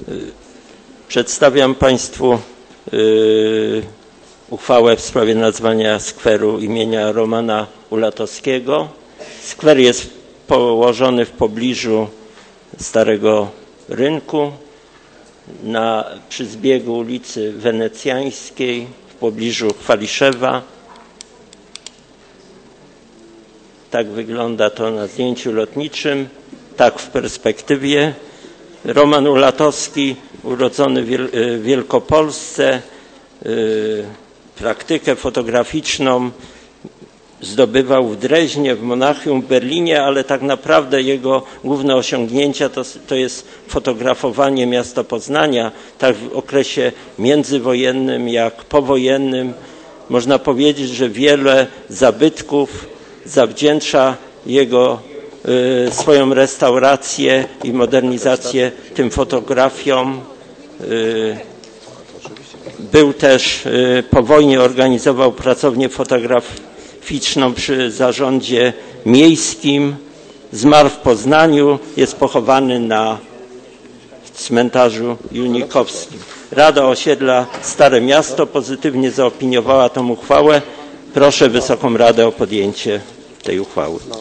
Przedstawiam Państwu uchwałę w sprawie nazwania skweru imienia Romana Ulatowskiego. Skwer jest położony w pobliżu Starego Rynku, przy zbiegu ulicy Wenecjańskiej, w pobliżu Chwaliszewa. Tak wygląda to na zdjęciu lotniczym, tak w perspektywie. Roman Ulatowski, urodzony w Wielkopolsce, praktykę fotograficzną zdobywał w Dreźnie, w Monachium, w Berlinie, ale tak naprawdę jego główne osiągnięcia to jest fotografowanie miasta Poznania, tak w okresie międzywojennym jak powojennym. Można powiedzieć, że wiele zabytków zawdzięcza swoją restaurację i modernizację tym fotografiom. Był też po wojnie, organizował pracownię fotograficzną przy zarządzie miejskim. Zmarł w Poznaniu, jest pochowany na cmentarzu Junikowskim. Rada Osiedla Stare Miasto pozytywnie zaopiniowała tę uchwałę. Proszę Wysoką Radę o podjęcie tej uchwały.